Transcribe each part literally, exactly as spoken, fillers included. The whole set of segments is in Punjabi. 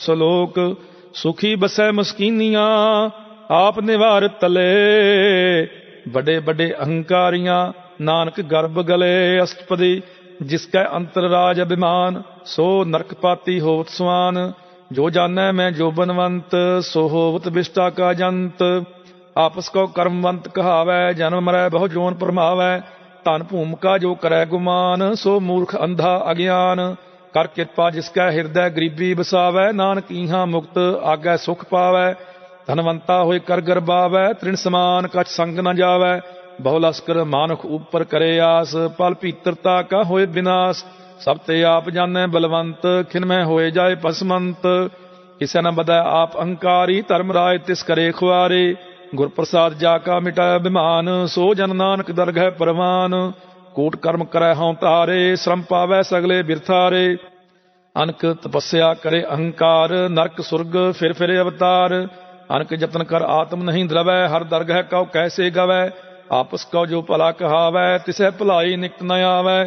ਸਲੋਕ। ਸੁਖੀ ਬਸੈ ਮਸਕੀਨੀਆਂ ਆਪ ਨਿਵਾਰ ਤਲੇ, ਵੱਡੇ ਵੱਡੇ ਅਹੰਕਾਰੀਆਂ ਨਾਨਕ ਗਰਭ ਗਲੇ। ਅਸ਼ਟਪਦੀ। ਜਿਸ ਕੈ ਅੰਤਰ ਰਾਜ ਅਭਿਮਾਨ, ਸੋ ਨਰਕ ਪਾਤੀ ਹੋਵਤ ਸਵਾਨ। ਜੋ ਜਾਨੈ ਮੈਂ ਜੋ ਬਨਵੰਤ, ਸੋ ਹੋਵਤ ਵਿਸ਼ਟਾ ਕਾ ਜੰਤ। ਆਪਸ ਕੋ ਕਰਮਵੰਤ ਕਹਾਵੈ, ਜਨਮ ਮਰੈ ਬਹੁ ਜੋਨ ਭਰਮਾਵੈ। ਧਨ ਭੂਮਿਕਾ ਜੋ ਕਰੈ ਗੁਮਾਨ, ਸੋ ਮੂਰਖ ਅੰਧਾ ਅਗਿਆਨ। ਕਰ ਕਿਰਪਾ ਜਿਸ ਕੈ ਹਿਰਦੈ ਗਰੀਬੀ ਬਸਾਵੈ, ਨਾਨਕ ਇਹਾਂ ਮੁਕਤ ਆਗੈ ਸੁਖ ਪਾਵੈ। ਧਨਵੰਤਾ ਹੋਏ ਕਰ ਗਰਬਾਵੈ, ਤ੍ਰਿਣ ਸਮਾਨ ਕਛ ਸੰਗ ਨ ਜਾਵੈ। ਬਹੁ ਲਸਕਰ ਮਾਨੁਖ ਉਪਰ ਕਰੇ ਆਸ, ਪਲ ਭੀਤਰਤਾ ਕਾ ਹੋਏ ਵਿਨਾਸ਼। ਸਭ ਤੇ ਆਪ ਜਾਣੈ ਬਲਵੰਤ, ਖਿਨਮੈ ਹੋਏ ਜਾਏ ਭਸਮੰਤ। ਕਿਸੇ ਨ ਬਦੈ ਆਪ ਅਹੰਕਾਰੀ, ਧਰਮ ਰਾਜ ਤਿਸ ਕਰੇ ਖੁਆਰੇ। ਗੁਰ ਪ੍ਰਸਾਦ ਜਾ ਕਾ ਮਿਟਾਇ ਅਭਿਮਾਨ, ਸੋ ਜਨ ਨਾਨਕ ਦਰਗਹਿ ਪਰਵਾਨ। ਕੋਟ ਕਰਮ ਕਰੈ ਹਉ ਧਾਰੇ, ਸ਼ਰਮ ਪਾਵੈ ਸਗਲੇ ਬਿਰਥਾਰੇ। ਅਨਕ ਤਪੱਸਿਆ ਕਰੇ ਅਹੰਕਾਰ, ਨਰਕ ਸੁਰਗ ਫਿਰ ਫਿਰੇ ਅਵਤਾਰ। ਅਨਕ ਜਤਨ ਕਰ ਆਤਮ ਨਹੀਂ ਦਰਵੈ, ਹਰ ਦਰਗਹਿ ਕਉ ਕੈਸੇ ਗਵੈ। ਆਪਸ ਕਉ ਜੋ ਭਲਾ ਕਹਾਵੈ, ਤਿਸੈ ਭਲਾਈ ਨਿਕਟ ਨ ਆਵੈ।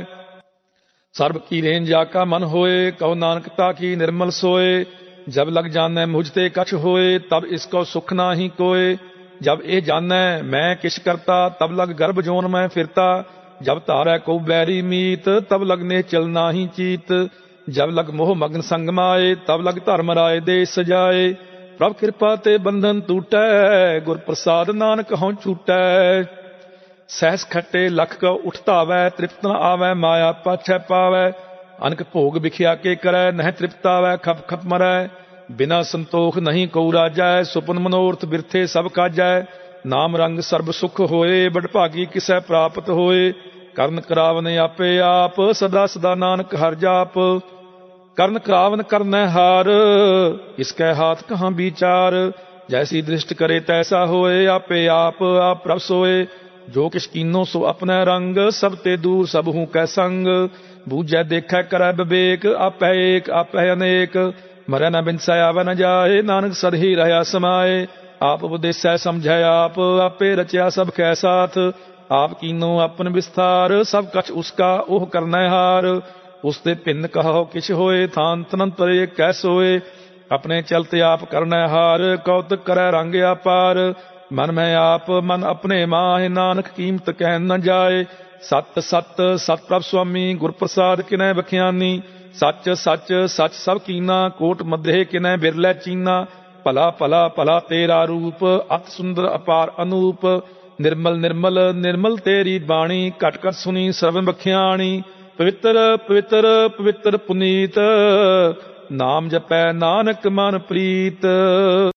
ਸਰਬ ਕੀ ਰੇਨ ਜਾ ਕਾ ਮਨ ਹੋਏ, ਕਉ ਨਾਨਕ ਤਾ ਕੀ ਨਿਰਮਲ ਸੋਏ। ਜਬ ਲਗ ਜਾਣੈ ਮੁਝ ਤੇ ਕਛ ਹੋਏ, ਤਬ ਇਸ ਕਉ ਸੁਖ ਨਾਹੀ ਕੋਏ। ਜਬ ਇਹ ਜਾਣੈ ਮੈਂ ਕਿਛ ਕਰਤਾ, ਤਬ ਲਗ ਗਰਭ ਜੋਨ ਮੈਂ ਫਿਰਤਾ। ਜਬ ਧਾਰੈ ਕਉ ਬੈਰੀ ਮੀਤ, ਤਬ ਲਗ ਨੇ ਚਲ ਨਾਹੀ ਚੀਤ। ਜਬ ਲਗ ਮੋਹ ਮਗਨ ਸੰਗ ਮਾਏ, ਤਬ ਲਗ ਧਰਮ ਰਾਏ ਦੇ ਸਜਾਏ। ਪ੍ਰਭ ਕਿਰਪਾ ਤੇ ਬੰਧਨ ਟੂਟੈ, ਗੁਰ ਪ੍ਰਸਾਦ ਨਾਨਕ ਹਉ ਛੂਟੈ। ਸਹਿਸ ਖੱਟੇ ਲਖ ਕਉ ਉਠ ਧਾਵੈ, ਤ੍ਰਿਪਤ ਨ ਆਵੈ ਮਾਇਆ ਪਾਛੈ ਪਾਵੈ। ਅਨਕ ਭੋਗ ਵਿਖਿਆ ਕੇ ਕਰੈ, ਨਹਿ ਤ੍ਰਿਪਤ ਆਵੈ ਖਪ ਖਪ ਮਰੈ। ਬਿਨਾ ਸੰਤੋਖ ਨਹੀਂ ਕਉ ਰਾਜੈ, ਸੁਪਨ ਮਨੋਰਥ ਬਿਰਥੇ ਸਭ ਕਾਜੈ। ਨਾਮ ਰੰਗ ਸਰਬ ਸੁਖ ਹੋਏ, ਬਡਭਾਗੀ ਕਿਸੈ ਪ੍ਰਾਪਤ ਹੋਏ। ਕਰਨ ਕਰਾਵਨ ਆਪੇ ਆਪ, ਸਦਾ ਸਦਾ ਨਾਨਕ ਹਰਿ ਜਾਪ। ਕਰਨ ਕਰਾਵਨ ਕਰਨੈ ਹਾਰ, ਇਸ ਕੈ ਹਾਥ ਕਹਾਂ ਵਿਚਾਰ। ਜੈਸੀ ਦ੍ਰਿਸ਼ਟ ਕਰੇ ਤੈਸਾ ਹੋਏ, ਆਪੇ ਆਪ ਆਪ ਪ੍ਰਭ ਸੋਏ। ਜੋ ਕਿਛ ਕੀਨੋ ਸੋ ਆਪਣੈ ਰੰਗ, ਸਭ ਤੇ ਦੂਰ ਸਭ ਹੂੰ ਕੈ ਸੰਗ। ਬੂਝੈ ਦੇਖੈ ਕਰੈ ਵਿਵੇਕ, ਆਪੈ ਏਕ ਆਪੈ ਅਨੇਕ। ਮਰੈ ਨ ਬਿਨਸੈ ਆਵੈ ਨ ਜਾਏ, ਨਾਨਕ ਸਦ ਹੀ ਰਹਿਆ ਸਮਾਏ। ਆਪ ਉਪਦੇਸੈ ਸਮਝੈ ਆਪ, ਆਪੇ ਰਚਿਆ ਸਭ ਕੈ ਸਾਥ। ਆਪ ਕੀਨੋ ਆਪਨ ਵਿਸਥਾਰ, ਸਭ ਕਛ ਉਸਕਾ ਉਹ ਕਰਨੈ ਹਾਰ। ਉਸ ਤੇ ਭਿੰਨ ਕਹੋ ਕਿਛ ਹੋਏ, ਥਾਨ ਤਨੰਤ ਪਰੇ ਕੈ ਸੋਏ। ਆਪਣੇ ਚਲਤੇ ਆਪ ਕਰਨੈ ਹਾਰ, ਕੌਤਕ ਕਰੈ ਰੰਗ ਆਪਾਰ। ਮਨ ਮੈਂ ਆਪ ਮਨ ਆਪਣੇ ਮਾਹਿ, ਨਾਨਕ ਕੀਮਤ ਕਹਿ ਨ ਜਾਏ। ਸਤ ਸਤ ਸਤ ਪ੍ਰਭ ਸੁਆਮੀ, ਗੁਰ ਪ੍ਰਸਾਦ ਕਿਨੈ ਬਖਿਆਨੀ। ਸੱਚ ਸੱਚ ਸੱਚ ਸਭ ਕੀਨਾ, ਕੋਟ ਮਧੇ ਕਿਨੈ ਬਿਰਲੇ ਚੀਨਾ। ਭਲਾ ਭਲਾ ਭਲਾ ਤੇਰਾ ਰੂਪ, ਅਤ ਸੁੰਦਰ ਅਪਾਰ ਅਨੂਪ। ਨਿਰਮਲ ਨਿਰਮਲ ਨਿਰਮਲ ਤੇਰੀ ਬਾਣੀ, ਘਟ ਘਟ ਸੁਣੀ ਸਰਵ ਬਖਿਆਣੀ। ਪਵਿੱਤਰ ਪਵਿੱਤਰ ਪਵਿੱਤਰ ਪੁਨੀਤ, ਨਾਮ ਜਪੈ ਨਾਨਕ ਮਨ ਪ੍ਰੀਤ।